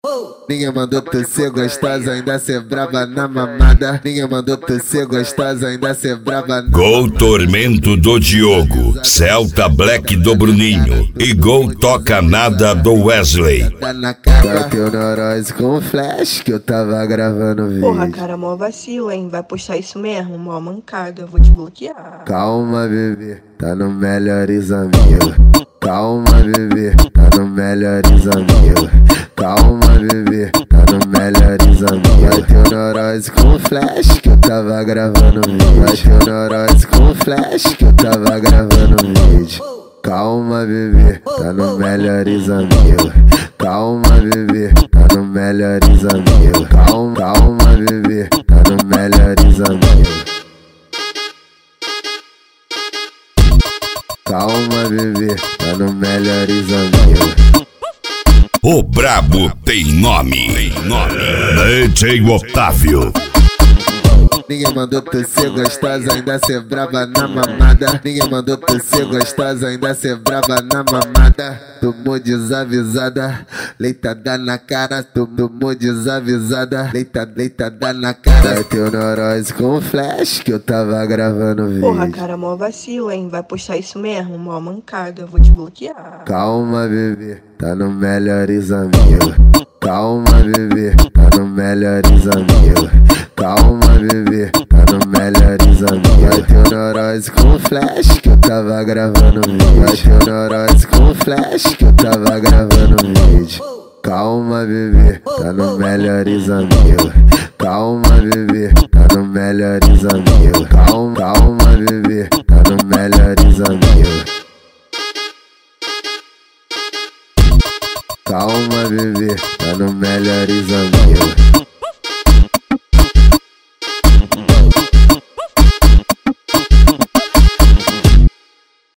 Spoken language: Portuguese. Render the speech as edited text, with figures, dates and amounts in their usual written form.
Ninguém mandou tu ser gostosa, ainda ser braba na mamada. Ninguém mandou tu ser gostosa, ainda ser braba na Gol Tormento do Diogo, Celta Black do Bruninho e Gol Toca Nada do Wesley. Bateu neurose com flash que eu tava gravando vídeo. Porra, cara, mó vacilo, hein? Vai postar isso mesmo? Mó mancada, eu vou te bloquear. Calma, bebê, tá no Melhores Amigos. Calma, bebê, tá no Melhores Amigos. Calma, bebê, tá no Melhores Amigos. Bateu neurose com flash que eu tava gravando vídeo. Bateu neurose com flash que eu tava gravando vídeo. Calma, bebê, tá no Melhores Amigos. Calma, bebê, tá no Melhores Amigos. Calma, bebê, tá no Melhores Amigos. Calma, bebê, tá no Melhores Amigos. O brabo tem nome. DJ Otávio. Ninguém mandou tu ser gostosa, ainda ser braba na mamada. Ninguém mandou tu ser gostosa, ainda ser braba na mamada. Tomou desavisada, leitada na cara. Tomou desavisada, leitada na cara. Bateu neurose com flash que eu tava gravando vídeo. Porra, cara, mó vacilo, hein? Vai postar isso mesmo? Mó mancada, eu vou te bloquear. Calma, bebê, tá no Melhores Amigos. Calma, bebê, tá no Melhores Amigos. Calma, bebê, tá no Melhores Amigos. Bateu neurose com flash que eu tava gravando vídeo. Bateu neurose com flash que eu tava gravando vídeo. Calma, bebê, tá no Melhores Amigos. Calma, bebê, tá no Melhores Amigos. Calma, bebê, tá no Melhores Amigos. Calma, bebê, tá no Melhores Amigos.